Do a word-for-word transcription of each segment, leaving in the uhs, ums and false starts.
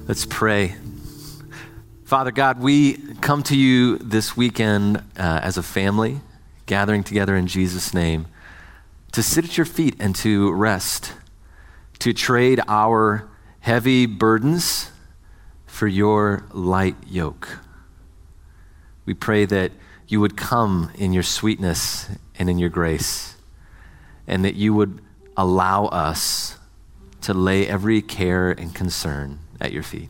Let's pray. Father God, we come to you this weekend uh, as a family, gathering together in Jesus' name, to sit at your feet and to rest, to trade our heavy burdens for your light yoke. We pray that you would come in your sweetness and in your grace, and that you would allow us to lay every care and concern at your feet.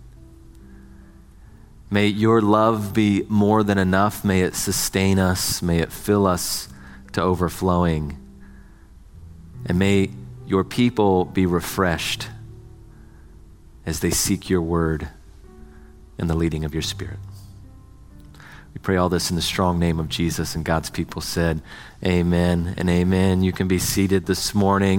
May your love be more than enough. May it sustain us. May it fill us to overflowing. And may your people be refreshed as they seek your word and the leading of your Spirit. We pray all this in the strong name of Jesus, and God's people said, amen and amen. You can be seated this morning.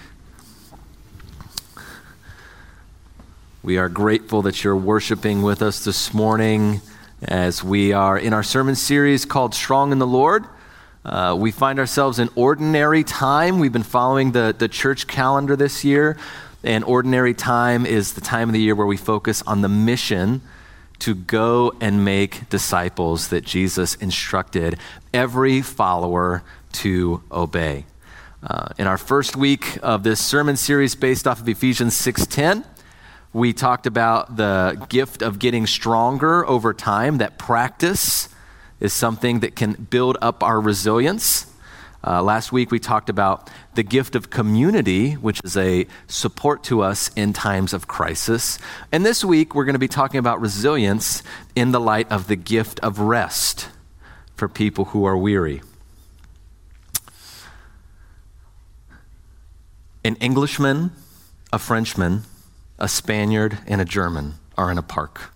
We are grateful that you're worshiping with us this morning as we are in our sermon series called Strong in the Lord. Uh, we find ourselves in ordinary time. We've been following the, the church calendar this year, and ordinary time is the time of the year where we focus on the mission to go and make disciples that Jesus instructed every follower to obey. Uh, in our first week of this sermon series based off of Ephesians six ten, we talked about the gift of getting stronger over time, that practice is something that can build up our resilience. Uh, last week we talked about the gift of community, which is a support to us in times of crisis. And this week we're going to be talking about resilience in the light of the gift of rest for people who are weary. An Englishman, a Frenchman, a Spaniard, and a German are in a park.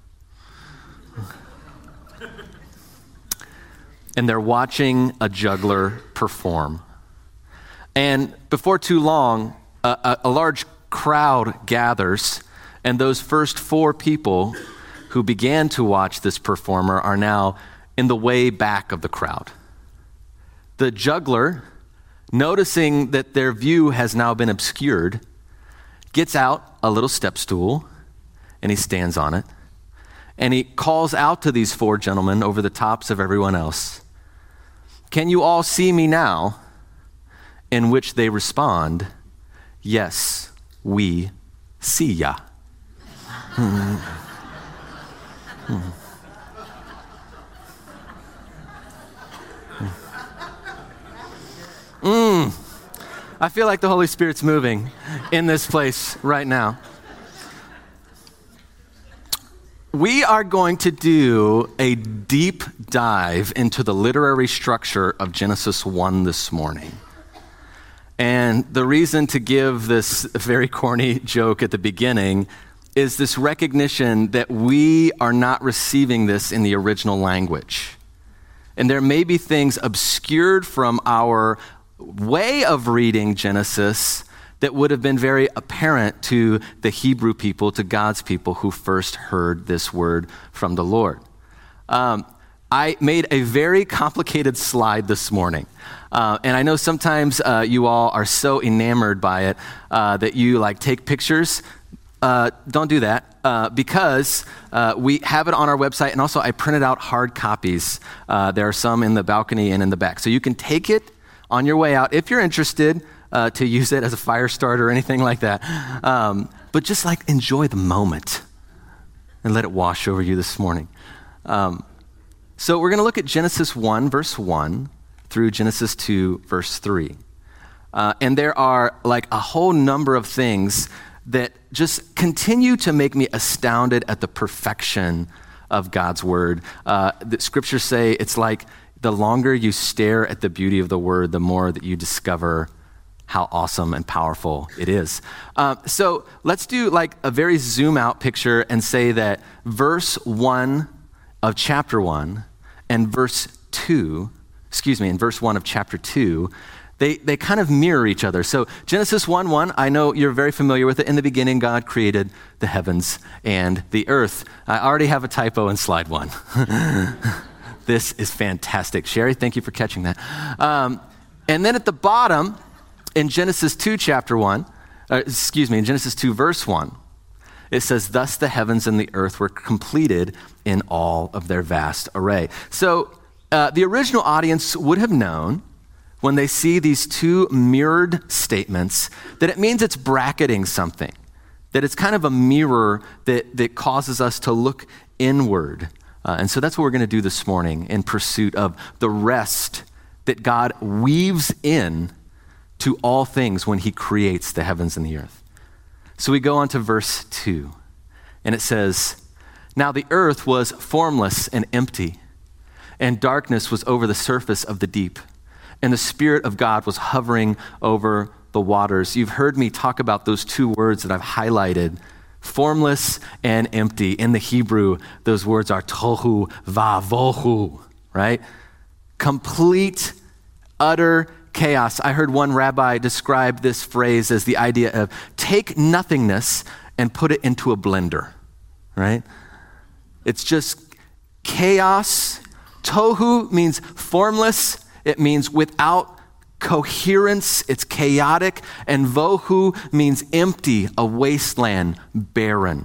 And they're watching a juggler perform. And before too long, a, a, a large crowd gathers, and those first four people who began to watch this performer are now in the way back of the crowd. The juggler, noticing that their view has now been obscured, gets out a little step stool, and he stands on it. And he calls out to these four gentlemen over the tops of everyone else, "Can you all see me now?" In which they respond, "Yes, we see ya." Hmm. Hmm. Mm. I feel like the Holy Spirit's moving in this place right now. We are going to do a deep dive into the literary structure of Genesis one this morning. And the reason to give this very corny joke at the beginning is this recognition that we are not receiving this in the original language. And there may be things obscured from our way of reading Genesis that would have been very apparent to the Hebrew people, to God's people who first heard this word from the Lord. Um, I made a very complicated slide this morning. Uh, and I know sometimes uh, you all are so enamored by it uh, that you like take pictures. Uh, don't do that uh, because uh, we have it on our website, and also I printed out hard copies. Uh, there are some in the balcony and in the back. So you can take it on your way out, if you're interested, uh, to use it as a fire starter or anything like that. Um, but just like enjoy the moment and let it wash over you this morning. Um, so we're going to look at Genesis one, verse one through Genesis two, verse three. Uh, and there are like a whole number of things that just continue to make me astounded at the perfection of God's word. Uh, the scriptures say it's like the longer you stare at the beauty of the word, the more that you discover how awesome and powerful it is. Uh, so let's do like a very zoom out picture and say that verse one of chapter one and verse two, excuse me, in verse one of chapter two, they, they kind of mirror each other. So Genesis one one, I know you're very familiar with it. In the beginning, God created the heavens and the earth. I already have a typo in slide one. This is fantastic. Sherry, thank you for catching that. Um, and then at the bottom, in Genesis two, chapter one, uh, excuse me, in Genesis two, verse one, It says, thus the heavens and the earth were completed in all of their vast array. So uh, the original audience would have known when they see these two mirrored statements that it means it's bracketing something, that it's kind of a mirror that, that causes us to look inward. Uh, and so that's what we're going to do this morning in pursuit of the rest that God weaves in to all things when he creates the heavens and the earth. So we go on to verse two, and it says, now the earth was formless and empty, and darkness was over the surface of the deep, and the Spirit of God was hovering over the waters. You've heard me talk about those two words that I've highlighted, formless and empty. In the Hebrew, those words are tohu vavohu, right? Complete, utter chaos. I heard one rabbi describe this phrase as the idea of take nothingness and put it into a blender, right? It's just chaos. Tohu means formless. It means without coherence. It's chaotic. And vohu means empty, a wasteland, barren.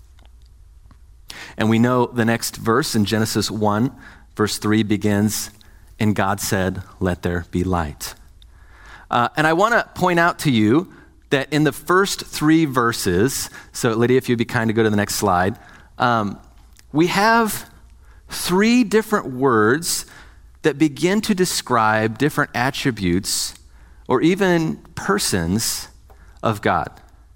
And we know the next verse in Genesis one, verse three begins, and God said, let there be light. Uh, and I want to point out to you that in the first three verses, so Lydia, if you'd be kind to go to the next slide, um, we have three different words that begin to describe different attributes or even persons of God.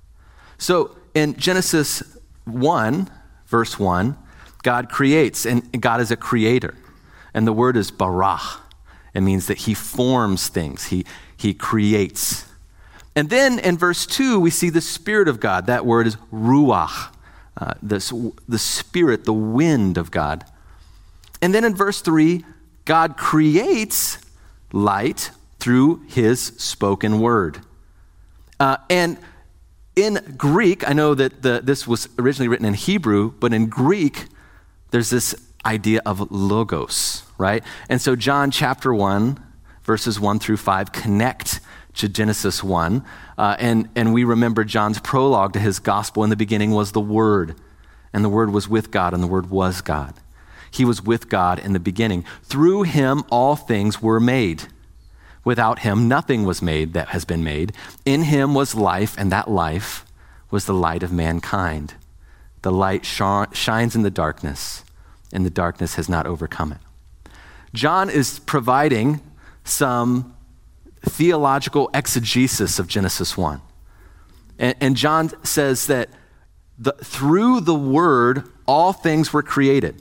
So in Genesis one, verse one, God creates, and God is a creator. And the word is barach. It means that he forms things. He, he creates. And then in verse two, we see the Spirit of God. That word is ruach, uh, this, the Spirit, the wind of God. And then in verse three, God creates light through his spoken word. Uh, and in Greek, I know that the, this was originally written in Hebrew, but in Greek, there's this idea of logos, right? And so John chapter one, verses one through five connect to Genesis one. Uh, and, and we remember John's prologue to his gospel. In the beginning was the Word, and the Word was with God, and the Word was God. He was with God in the beginning. Through him, all things were made. Without him, nothing was made that has been made. In him was life, and that life was the light of mankind. The light sh- shines in the darkness, and the darkness has not overcome it. John is providing some theological exegesis of Genesis one. And, and John says that the, through the word, all things were created.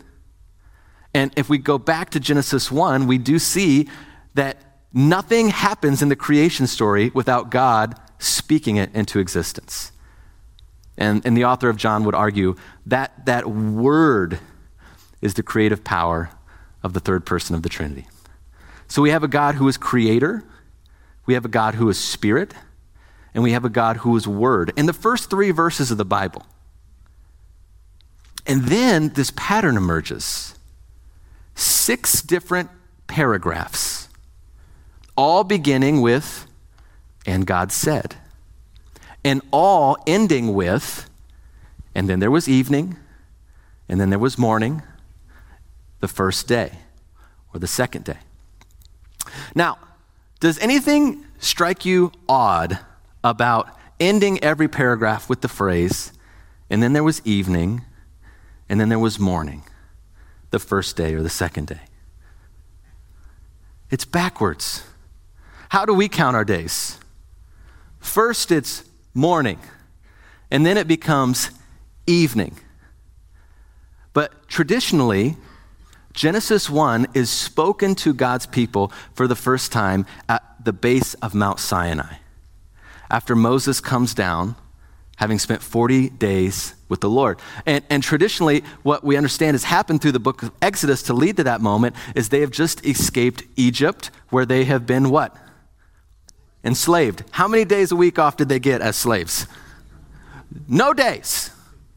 And if we go back to Genesis one, we do see that nothing happens in the creation story without God speaking it into existence. And, and the author of John would argue that that word is the creative power of the third person of the Trinity. So we have a God who is creator, we have a God who is spirit, and we have a God who is word. In the first three verses of the Bible. And then this pattern emerges. Six different paragraphs, all beginning with, and God said, and all ending with, and then there was evening, and then there was morning, the first day, or the second day. Now, does anything strike you odd about ending every paragraph with the phrase, and then there was evening, and then there was morning? The first day or the second day. It's backwards. How do we count our days? First it's morning, and then it becomes evening. But traditionally, Genesis one is spoken to God's people for the first time at the base of Mount Sinai. After Moses comes down, having spent forty days with the Lord. And, and traditionally, what we understand has happened through the book of Exodus to lead to that moment is they have just escaped Egypt, where they have been what? Enslaved. How many days a week off did they get as slaves? No days.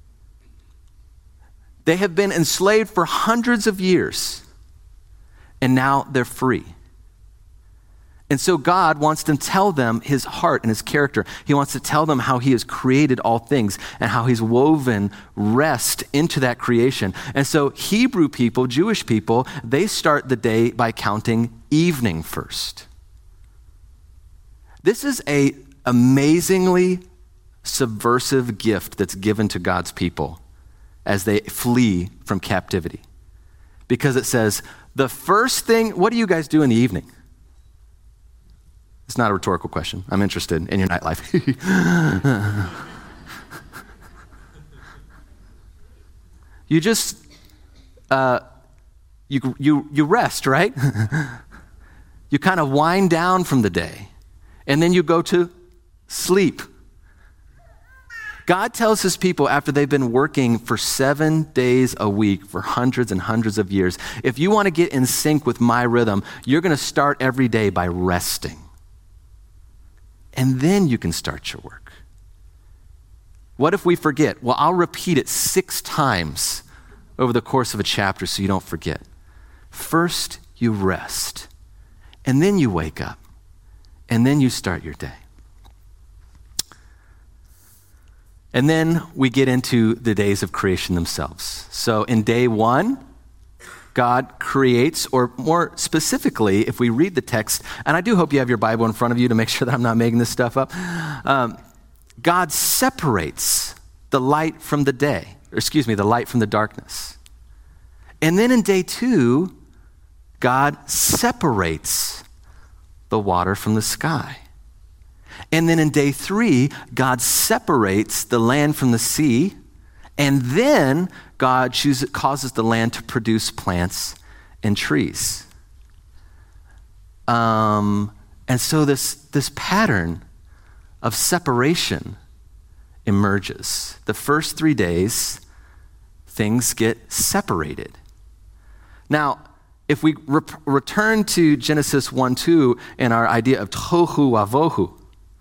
They have been enslaved for hundreds of years, and now they're free. And so God wants to tell them his heart and his character. He wants to tell them how he has created all things and how he's woven rest into that creation. And so Hebrew people, Jewish people, they start the day by counting evening first. This is a amazingly subversive gift that's given to God's people as they flee from captivity. Because it says, the first thing, what do you guys do in the evening? It's not a rhetorical question. I'm interested in your nightlife. You just, uh, you, you, you rest, right? You kind of wind down from the day, and then you go to sleep. God tells his people after they've been working for seven days a week for hundreds and hundreds of years, if you want to get in sync with my rhythm, you're going to start every day by resting. And then you can start your work. What if we forget? Well, I'll repeat it six times over the course of a chapter so you don't forget. First, you rest, and then you wake up, and then you start your day. And then we get into the days of creation themselves. So in day one, God creates, or more specifically, if we read the text, and I do hope you have your Bible in front of you to make sure that I'm not making this stuff up. Um, God separates the light from the day, or excuse me, the light from the darkness. And then in day two, God separates the water from the sky. And then in day three, God separates the land from the sea. And then God chooses, causes the land to produce plants and trees. Um, and so this, this pattern of separation emerges. The first three days, things get separated. Now, if we re- return to Genesis one two and our idea of tohu wavohu,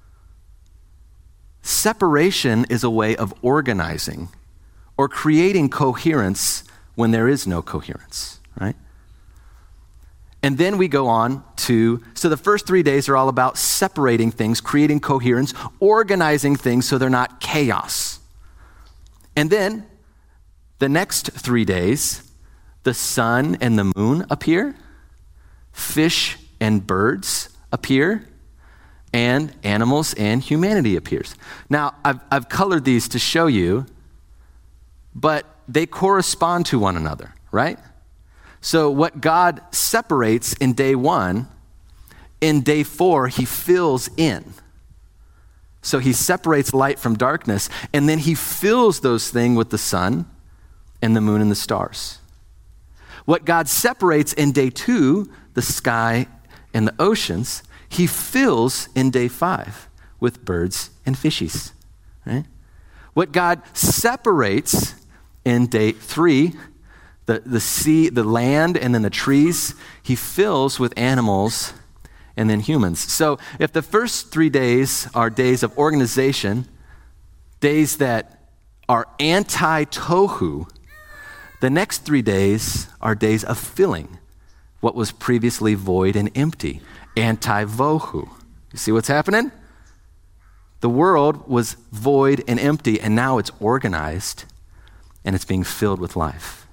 separation is a way of organizing or creating coherence when there is no coherence, right? And then we go on to, so the first three days are all about separating things, creating coherence, organizing things so they're not chaos. And then the next three days, the sun and the moon appear, fish and birds appear, and animals and humanity appears. Now, I've, I've colored these to show you, but they correspond to one another, right? So what God separates in day one, in day four, he fills in. So he separates light from darkness, and then he fills those things with the sun and the moon and the stars. What God separates in day two, the sky and the oceans, he fills in day five with birds and fishies, right? What God separates in day three, the, the sea, the land, and then the trees, he fills with animals and then humans. So if the first three days are days of organization, days that are anti-tohu, the next three days are days of filling what was previously void and empty, anti-vohu. You see what's happening? The world was void and empty, and now it's organized, and it's being filled with life.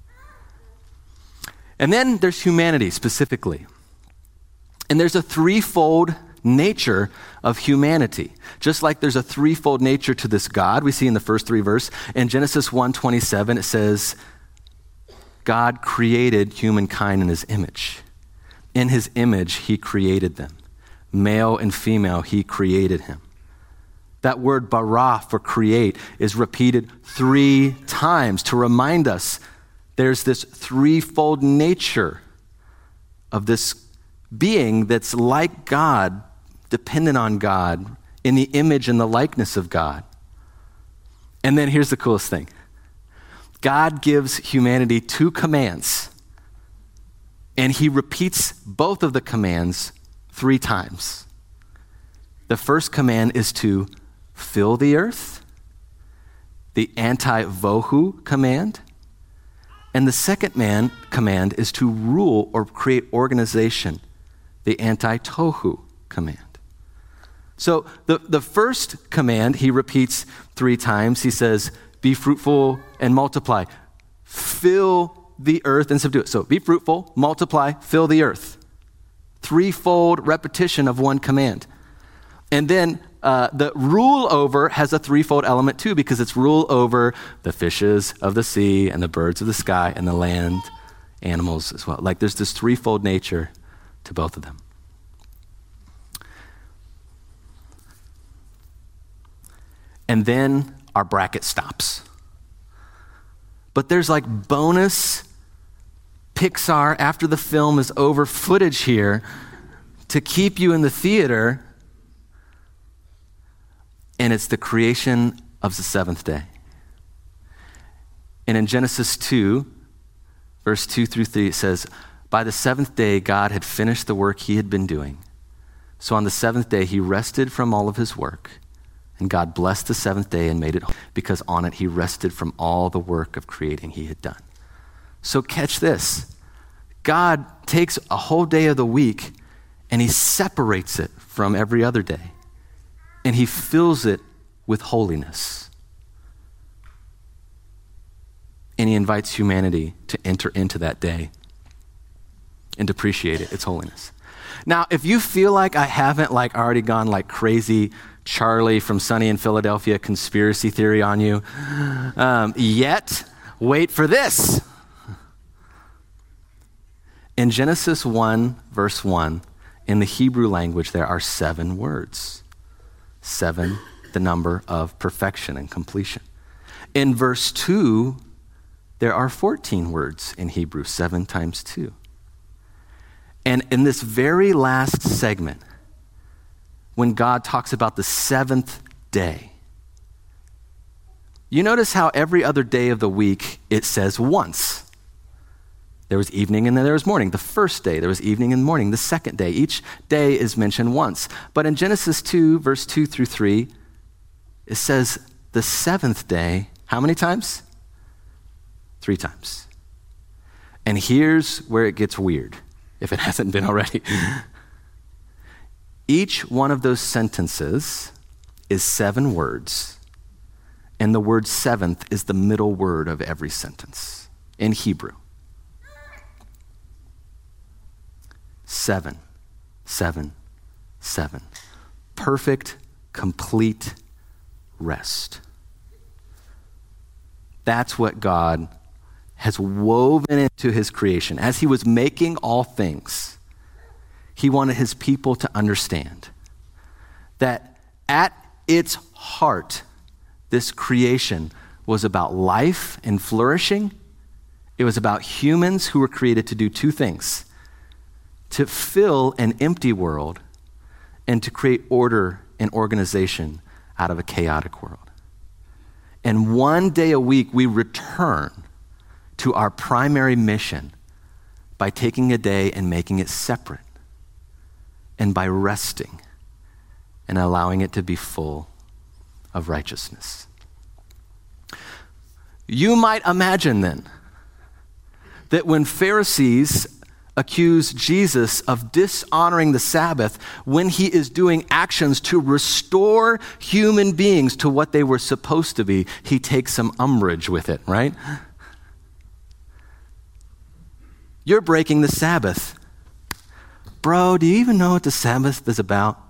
And then there's humanity specifically. And there's a threefold nature of humanity. Just like there's a threefold nature to this God we see in the first three verses. In Genesis one twenty-seven, it says, God created humankind in his image. In his image, he created them. Male and female, he created him. That word bara for create is repeated three times to remind us there's this threefold nature of this being that's like God, dependent on God, in the image and the likeness of God. And then here's the coolest thing. God gives humanity two commands, and he repeats both of the commands three times. The first command is to fill the earth, the anti-vohu command, and the second man command is to rule or create organization, the anti-tohu command. So the, the first command he repeats three times. He says, be fruitful and multiply. Fill the earth and subdue it. So be fruitful, multiply, fill the earth. Threefold repetition of one command. And then uh, the rule over has a threefold element too, because it's rule over the fishes of the sea and the birds of the sky and the land animals as well. Like there's this threefold nature to both of them. And then our bracket stops. But there's like bonus Pixar after the film is over footage here to keep you in the theater. And it's the creation of the seventh day. And in Genesis two, verse two through three, it says, by the seventh day, God had finished the work he had been doing. So on the seventh day, he rested from all of his work. And God blessed the seventh day and made it holy, because on it he rested from all the work of creating he had done. So catch this. God takes a whole day of the week and he separates it from every other day. And he fills it with holiness. And he invites humanity to enter into that day and to appreciate it, its holiness. Now, if you feel like I haven't like already gone like crazy Charlie from Sunny in Philadelphia conspiracy theory on you um, yet, wait for this. In Genesis one, verse one, in the Hebrew language, there are seven words. Seven, the number of perfection and completion. In verse two, there are fourteen words in Hebrew, seven times two. And in this very last segment, when God talks about the seventh day, you notice how every other day of the week it says once. There was evening and then there was morning. The first day, there was evening and morning. The second day, each day is mentioned once. But in Genesis two, verse two through three, it says the seventh day, how many times? Three times. And here's where it gets weird, if it hasn't been already. Each one of those sentences is seven words, and the word seventh is the middle word of every sentence in Hebrew. Seven, seven, seven. Perfect, complete rest. That's what God has woven into his creation. As he was making all things, he wanted his people to understand that at its heart, this creation was about life and flourishing. It was about humans who were created to do two things: to fill an empty world and to create order and organization out of a chaotic world. And one day a week, we return to our primary mission by taking a day and making it separate, and by resting and allowing it to be full of righteousness. You might imagine then that when Pharisees accuse Jesus of dishonoring the Sabbath when he is doing actions to restore human beings to what they were supposed to be, he takes some umbrage with it, right? You're breaking the Sabbath. Bro, do you even know what the Sabbath is about?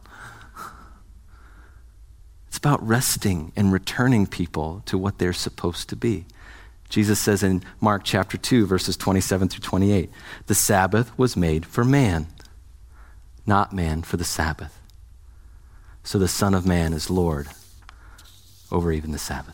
It's about resting and returning people to what they're supposed to be. Jesus says in Mark chapter two, verses twenty-seven through twenty-eight, the Sabbath was made for man, not man for the Sabbath. So the Son of Man is Lord over even the Sabbath.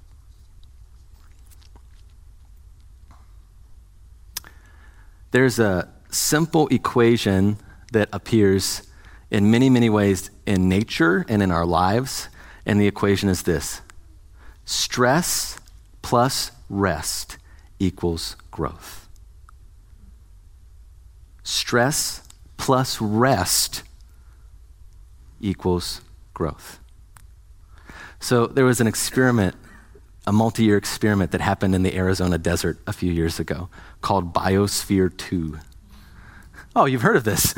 There's a simple equation that appears in many, many ways in nature and in our lives, and the equation is this: stress plus rest equals growth. Stress plus rest equals growth. So there was an experiment, a multi-year experiment that happened in the Arizona desert a few years ago called Biosphere two. Oh, you've heard of this.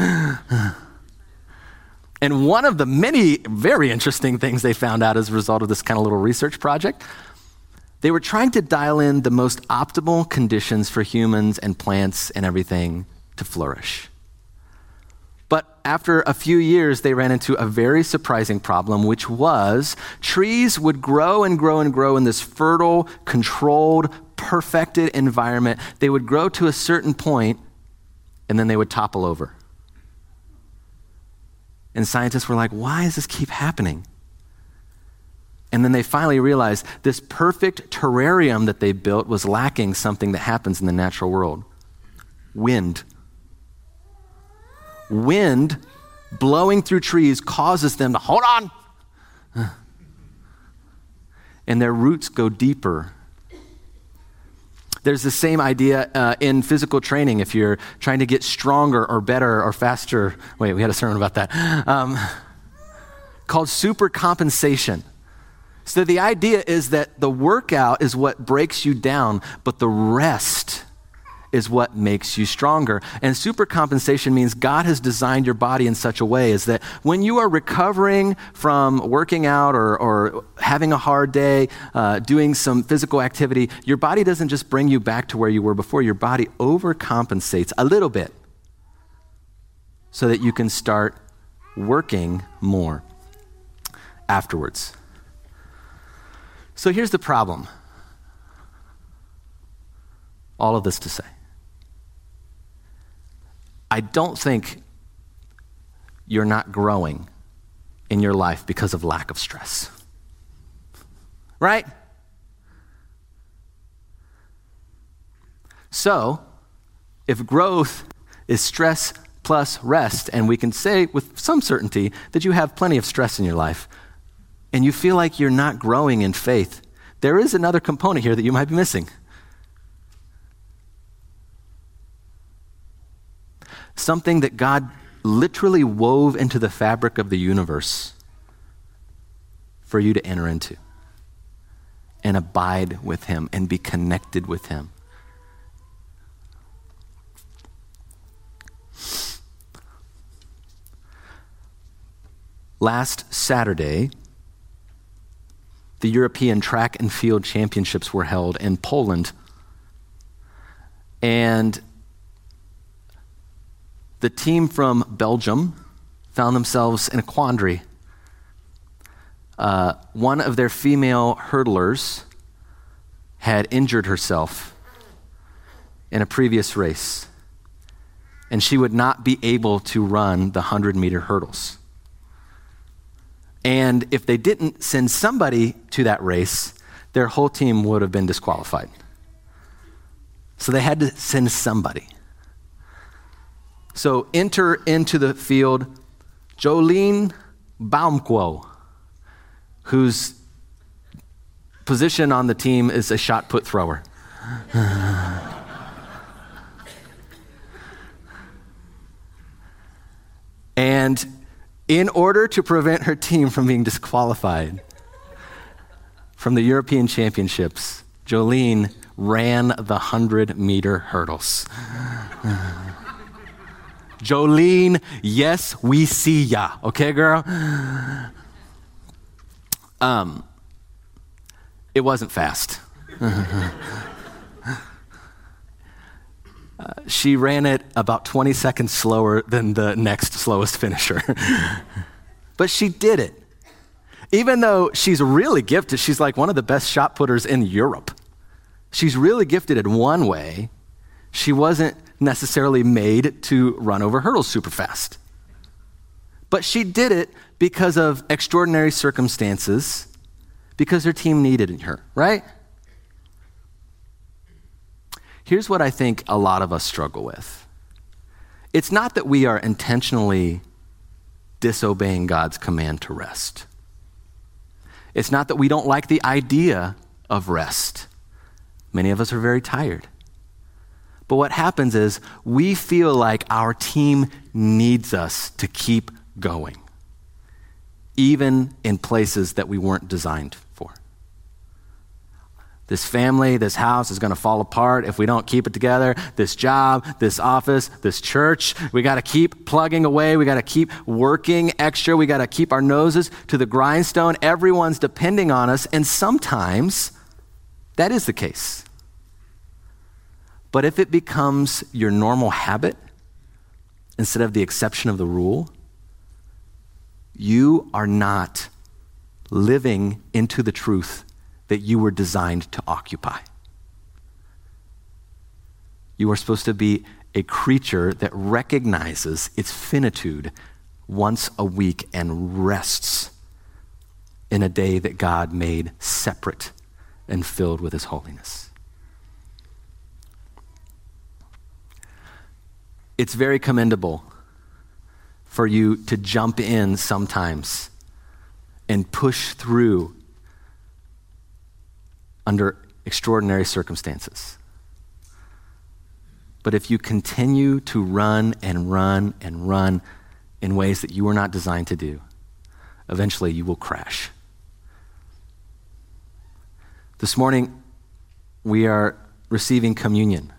And one of the many very interesting things they found out as a result of this kind of little research project, they were trying to dial in the most optimal conditions for humans and plants and everything to flourish. But after a few years, they ran into a very surprising problem, which was trees would grow and grow and grow in this fertile, controlled, perfected environment. They would grow to a certain point, and then they would topple over. And scientists were like, why does this keep happening? And then they finally realized this perfect terrarium that they built was lacking something that happens in the natural world. Wind. Wind blowing through trees causes them to hold on. And their roots go deeper. There's the same idea uh, in physical training. If you're trying to get stronger or better or faster, wait, we had a sermon about that, um, called supercompensation. So the idea is that the workout is what breaks you down, but the rest is what makes you stronger. And supercompensation means God has designed your body in such a way is that when you are recovering from working out or, or having a hard day, uh, doing some physical activity, your body doesn't just bring you back to where you were before. Your body overcompensates a little bit so that you can start working more afterwards. So here's the problem. All of this to say, I don't think you're not growing in your life because of lack of stress. Right? So, if growth is stress plus rest, and we can say with some certainty that you have plenty of stress in your life, and you feel like you're not growing in faith, there is another component here that you might be missing. Something that God literally wove into the fabric of the universe for you to enter into and abide with him and be connected with him. Last Saturday, the European Track and Field Championships were held in Poland. And the team from Belgium found themselves in a quandary. Uh, one of their female hurdlers had injured herself in a previous race, and she would not be able to run the hundred-meter hurdles. And if they didn't send somebody to that race, their whole team would have been disqualified. So they had to send somebody. So enter into the field Jolien Baumquo, whose position on the team is a shot put thrower. And in order to prevent her team from being disqualified from the European Championships, Jolene ran the hundred-meter hurdles. Jolene, yes, we see ya. Okay, girl? Um, it wasn't fast. uh, she ran it about twenty seconds slower than the next slowest finisher. But she did it. Even though she's really gifted, she's like one of the best shot putters in Europe. She's really gifted in one way. She wasn't necessarily made to run over hurdles super fast. But she did it because of extraordinary circumstances, because her team needed her, right? Here's what I think a lot of us struggle with. It's not that we are intentionally disobeying God's command to rest. It's not that we don't like the idea of rest. Many of us are very tired. But what happens is we feel like our team needs us to keep going, even in places that we weren't designed for. This family, this house is going to fall apart if we don't keep it together. This job, this office, this church, we got to keep plugging away. We got to keep working extra. We got to keep our noses to the grindstone. Everyone's depending on us, and sometimes that is the case. But if it becomes your normal habit instead of the exception of the rule, you are not living into the truth that you were designed to occupy. You are supposed to be a creature that recognizes its finitude once a week and rests in a day that God made separate and filled with his holiness. It's very commendable for you to jump in sometimes and push through under extraordinary circumstances. But if you continue to run and run and run in ways that you were not designed to do, eventually you will crash. This morning, we are receiving communion,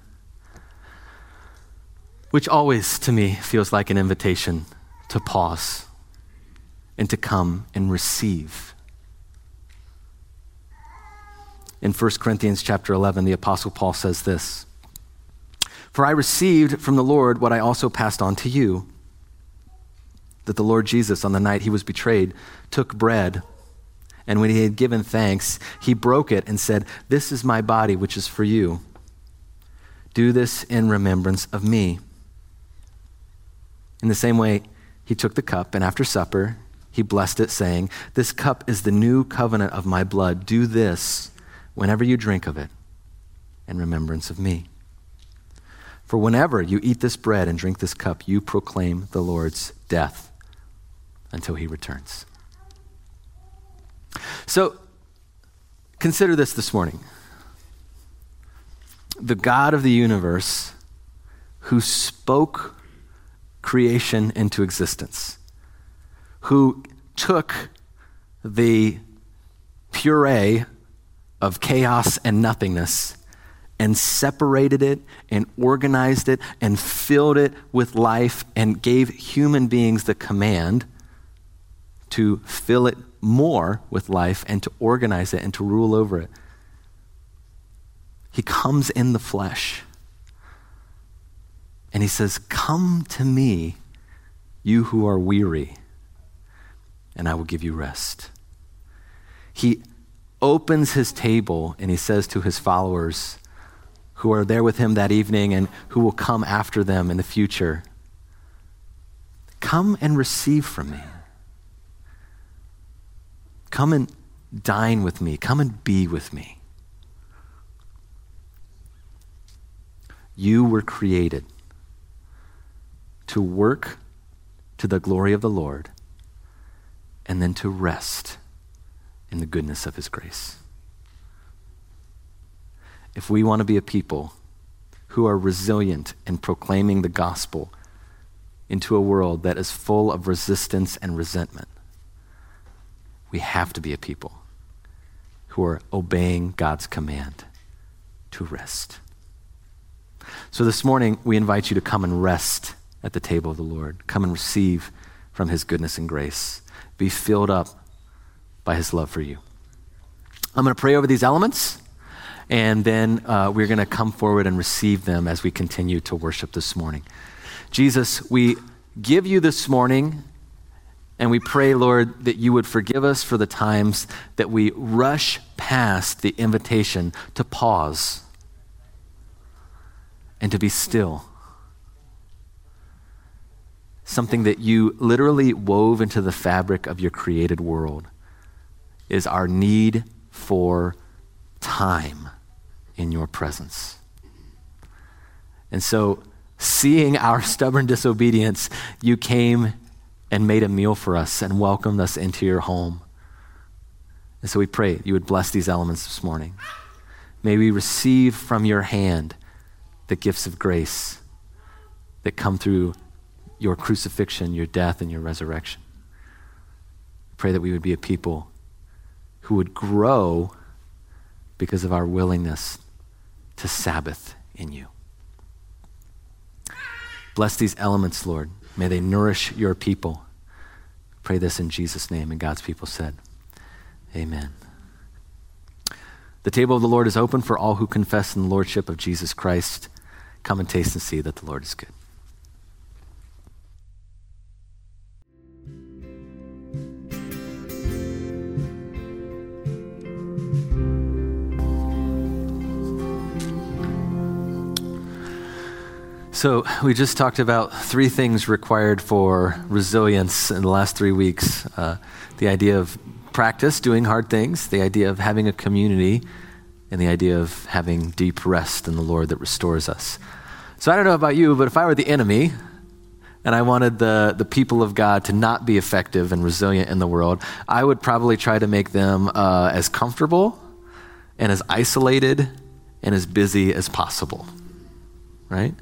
which always, to me, feels like an invitation to pause and to come and receive. In First Corinthians chapter eleven, the Apostle Paul says this, "For I received from the Lord what I also passed on to you, that the Lord Jesus, on the night he was betrayed, took bread, and when he had given thanks, he broke it and said, 'This is my body, which is for you. Do this in remembrance of me.' In the same way, he took the cup, and after supper, he blessed it, saying, 'This cup is the new covenant of my blood. Do this whenever you drink of it in remembrance of me. For whenever you eat this bread and drink this cup, you proclaim the Lord's death until he returns.'" So consider this this morning. The God of the universe who spoke creation into existence, who took the puree of chaos and nothingness and separated it and organized it and filled it with life and gave human beings the command to fill it more with life and to organize it and to rule over it. He comes in the flesh and he says, "Come to me, you who are weary, and I will give you rest." He opens his table and he says to his followers who are there with him that evening and who will come after them in the future, "Come and receive from me. Come and dine with me. Come and be with me." You were created to work to the glory of the Lord and then to rest in the goodness of his grace. If we want to be a people who are resilient in proclaiming the gospel into a world that is full of resistance and resentment, we have to be a people who are obeying God's command to rest. So this morning, we invite you to come and rest at the table of the Lord. Come and receive from his goodness and grace. Be filled up by his love for you. I'm going to pray over these elements, and then uh, we're going to come forward and receive them as we continue to worship this morning. Jesus, we give you this morning, and we pray, Lord, that you would forgive us for the times that we rush past the invitation to pause and to be still. Something that you literally wove into the fabric of your created world is our need for time in your presence. And so, seeing our stubborn disobedience, you came and made a meal for us and welcomed us into your home. And so we pray you would bless these elements this morning. May we receive from your hand the gifts of grace that come through your crucifixion, your death, and your resurrection. Pray that we would be a people who would grow because of our willingness to Sabbath in you. Bless these elements, Lord. May they nourish your people. Pray this in Jesus' name, and God's people said, amen. The table of the Lord is open for all who confess in the lordship of Jesus Christ. Come and taste and see that the Lord is good. So we just talked about three things required for resilience in the last three weeks. Uh, the idea of practice, doing hard things, the idea of having a community, and the idea of having deep rest in the Lord that restores us. So I don't know about you, but if I were the enemy and I wanted the, the people of God to not be effective and resilient in the world, I would probably try to make them uh, as comfortable and as isolated and as busy as possible, right?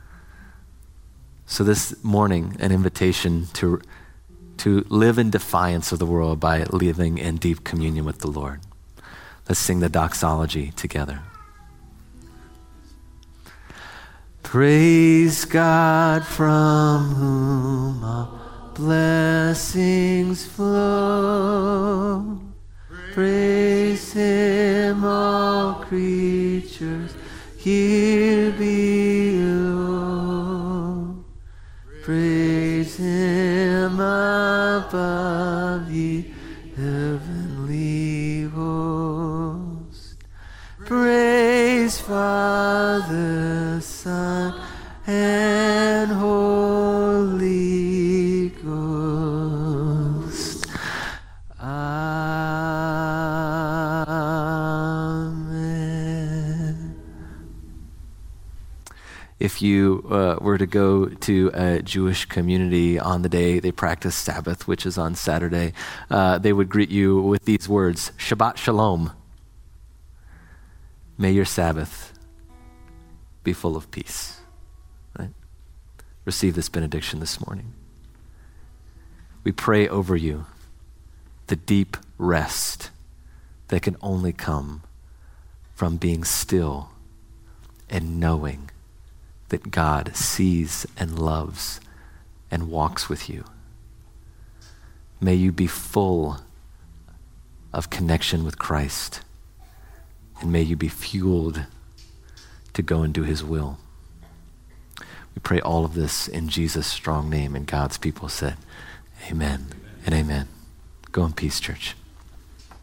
So this morning, an invitation to, to live in defiance of the world by living in deep communion with the Lord. Let's sing the doxology together. Praise God from whom all blessings flow. Praise him, all creatures here below. Praise him above, ye heavenly hosts. Praise Father, Son, and Holy Ghost. Amen. If you uh, were to go to a Jewish community on the day they practice Sabbath, which is on Saturday, uh, they would greet you with these words, Shabbat Shalom. May your Sabbath be full of peace. Right? Receive this benediction this morning. We pray over you the deep rest that can only come from being still and knowing that God sees and loves and walks with you. May you be full of connection with Christ, and may you be fueled to go and do his will. We pray all of this in Jesus' strong name, and God's people said, amen and amen. Go in peace, church.